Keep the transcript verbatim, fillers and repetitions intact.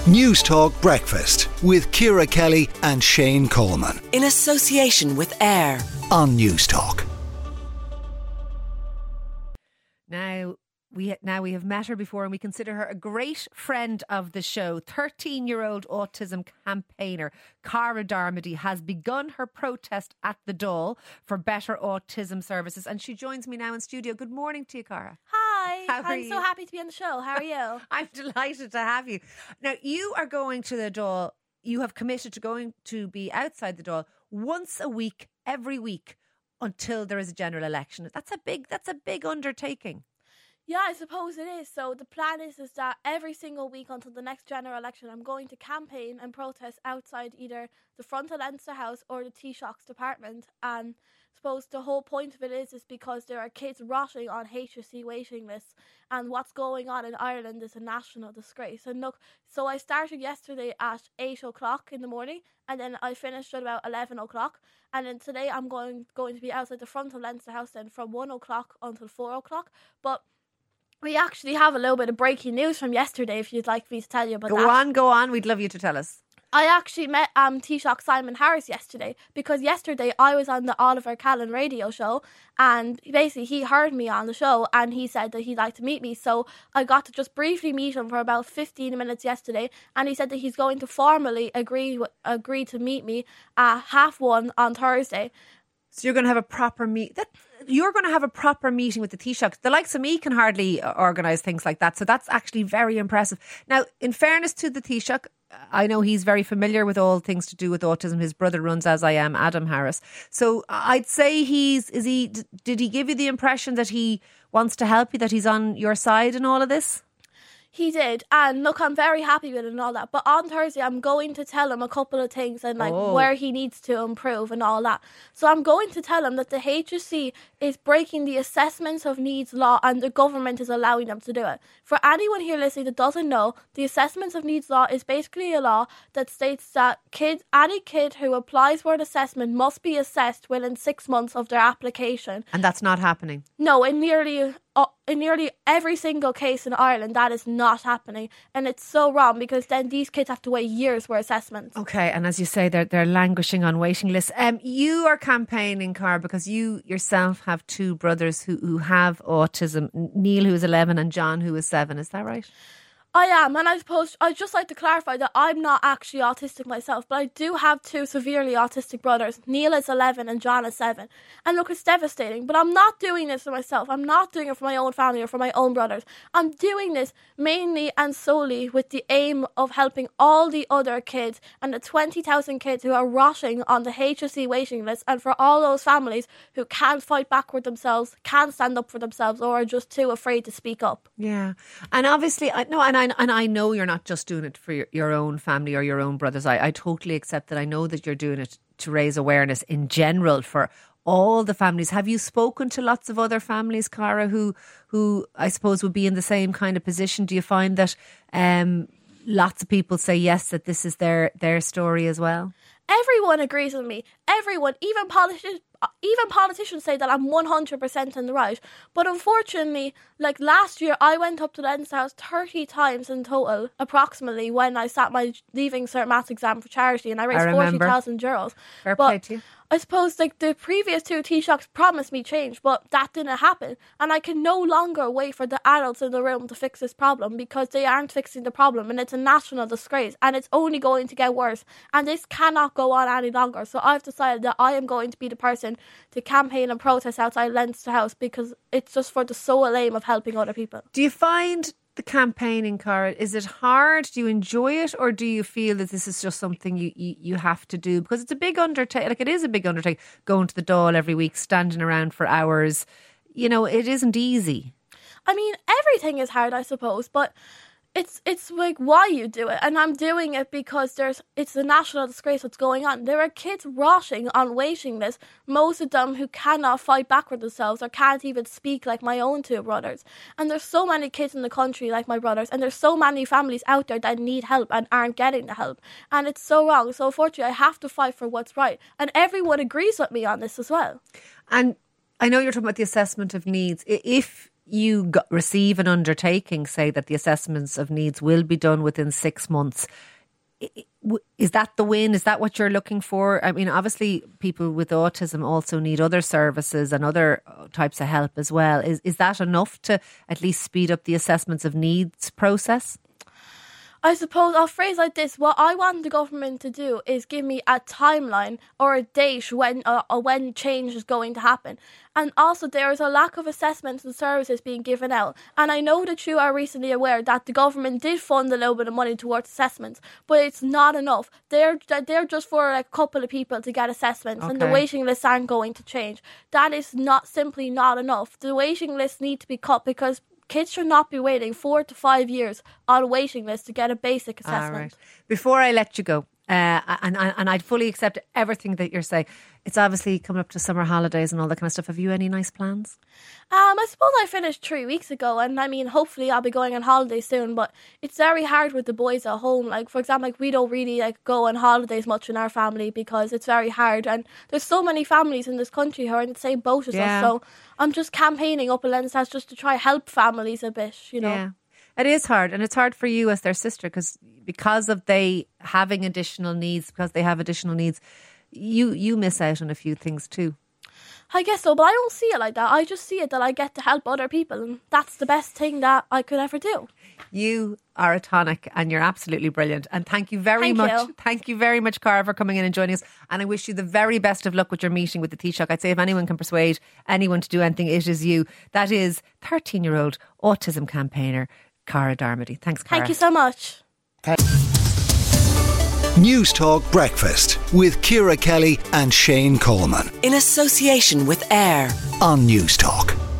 News Talk Breakfast with Ciara Kelly and Shane Coleman. In association with AIR on News Talk. Now we now we have met her before and we consider her a great friend of the show. thirteen-year-old autism campaigner Cara Darmody has begun her protest at the Dáil for better autism services, and she joins me now in studio. Good morning to you, Cara. Hi, How are I'm you? so happy to be on the show. How are you? I'm delighted to have you. Now, you are going to the Dáil. You have committed to going to be outside the Dáil once a week, every week, until there is a general election. That's a big. That's a big undertaking. Yeah, I suppose it is. So the plan is is that every single week until the next general election, I'm going to campaign and protest outside either the front of Leinster House or the Taoiseach's department. And I suppose the whole point of it is is because there are kids rotting on H S C waiting lists, and what's going on in Ireland is a national disgrace. And look, so I started yesterday at eight o'clock in the morning, and then I finished at about eleven o'clock. And then today I'm going going to be outside the front of Leinster House then from one o'clock until four o'clock. But we actually have a little bit of breaking news from yesterday, if you'd like me to tell you about go that. Go on, go on. We'd love you to tell us. I actually met um, Taoiseach Simon Harris yesterday, because yesterday I was on the Oliver Callan radio show, and basically he heard me on the show and he said that he'd like to meet me. So I got to just briefly meet him for about fifteen minutes yesterday, and he said that he's going to formally agree agree to meet me at half one on Thursday. So you're going to have a proper meet. That you're going to have a proper meeting with the Taoiseach. The likes of me can hardly organise things like that. So that's actually very impressive. Now, in fairness to the Taoiseach, I know he's very familiar with all things to do with autism. His brother runs As I Am, Adam Harris. So I'd say he's, is he, did he give you the impression that he wants to help you, that he's on your side in all of this? He did, and look, I'm very happy with it and all that. But on Thursday, I'm going to tell him a couple of things and like oh. where he needs to improve and all that. So I'm going to tell him that the H S C is breaking the Assessments of Needs law, and the government is allowing them to do it. For anyone here listening that doesn't know, the Assessments of Needs law is basically a law that states that kids, any kid who applies for an assessment must be assessed within six months of their application. And that's not happening. No, in nearly uh, in nearly every single case in Ireland, that is not happening, and it's so wrong, because then these kids have to wait years for assessments. Okay, and as you say, they're they're languishing on waiting lists. Um, you are campaigning, Cara, because you yourself have two brothers who who have autism. Neil, who is eleven, and John, who is seven. Is that right? I am, and I suppose I'd just like to clarify that I'm not actually autistic myself, but I do have two severely autistic brothers. Neil is eleven and John is seven. And look, it's devastating, but I'm not doing this for myself. I'm not doing it for my own family or for my own brothers. I'm doing this mainly and solely with the aim of helping all the other kids and the twenty thousand kids who are rotting on the H S C waiting list, and for all those families who can't fight back for themselves, can't stand up for themselves, or are just too afraid to speak up. Yeah, and obviously, I no, and I and I know you're not just doing it for your, your own family or your own brothers. I, I totally accept that. I know that you're doing it to raise awareness in general for all the families. Have you spoken to lots of other families, Cara, who who I suppose would be in the same kind of position? Do you find that um, lots of people say yes, that this is their their story as well? Everyone agrees with me. Everyone, even politicians, even politicians say that I'm one hundred percent in the right. But unfortunately, like last year, I went up to Leinster House thirty times in total, approximately, when I sat my Leaving Cert Maths exam for charity, and I raised forty thousand euros. Fair but play to you. I suppose like the previous two Taoiseachs promised me change, but that didn't happen. And I can no longer wait for the adults in the room to fix this problem, because they aren't fixing the problem, and it's a national disgrace, and it's only going to get worse. And this cannot go on any longer. So I've decided that I am going to be the person to campaign and protest outside Leinster House, because it's just for the sole aim of helping other people. Do you find the campaigning, Cara, is it hard? Do you enjoy it, or do you feel that this is just something you, you, you have to do? Because it's a big undertaking, like it is a big undertaking, going to the Dáil every week, standing around for hours. You know, it isn't easy. I mean, everything is hard, I suppose, but it's it's like why you do it, and I'm doing it because there's it's a national disgrace what's going on. There are kids rotting on waiting lists, most of them who cannot fight back for themselves or can't even speak, like my own two brothers. And there's so many kids in the country like my brothers, and there's so many families out there that need help and aren't getting the help, and it's so wrong. So unfortunately, I have to fight for what's right, and everyone agrees with me on this as well. And I know you're talking about the assessment of needs. If you got, receive an undertaking, say that the assessments of needs will be done within six months. Is that the win? Is that what you're looking for? I mean, obviously people with autism also need other services and other types of help as well. Is is that enough to at least speed up the assessments of needs process? I suppose I'll phrase like this. What I want the government to do is give me a timeline or a date when uh, or when change is going to happen. And also there is a lack of assessments and services being given out. And I know that you are recently aware that the government did fund a little bit of money towards assessments, but it's not enough. They're they're just for like a couple of people to get assessments, okay. and the waiting lists aren't going to change. That is not simply not enough. The waiting lists need to be cut because kids should not be waiting four to five years on a waiting list to get a basic assessment. Ah, right. Before I let you go, uh, and, and, and I'd fully accept everything that you're saying. It's obviously coming up to summer holidays and all that kind of stuff. Have you any nice plans? Um, I suppose I finished three weeks ago, and I mean, hopefully I'll be going on holiday soon, but it's very hard with the boys at home. Like, for example, like we don't really like go on holidays much in our family because it's very hard, and there's so many families in this country who are in the same boat as Yeah. us, so I'm just campaigning up in Leinsterhouse just to try help families a bit, you know. Yeah. It is hard, and it's hard for you as their sister because because of they having additional needs, because they have additional needs, you you miss out on a few things too. I guess so, but I don't see it like that. I just see it that I get to help other people, and that's the best thing that I could ever do. You are a tonic, and you're absolutely brilliant. And thank you very Thank much. you. Thank you very much, Cara, for coming in and joining us. And I wish you the very best of luck with your meeting with the Taoiseach. I'd say if anyone can persuade anyone to do anything, it is you. That is thirteen-year-old autism campaigner Cara Darmody. Thanks, Cara. Thank you so much. News Talk Breakfast with Ciara Kelly and Shane Coleman In association with AIR. on News Talk.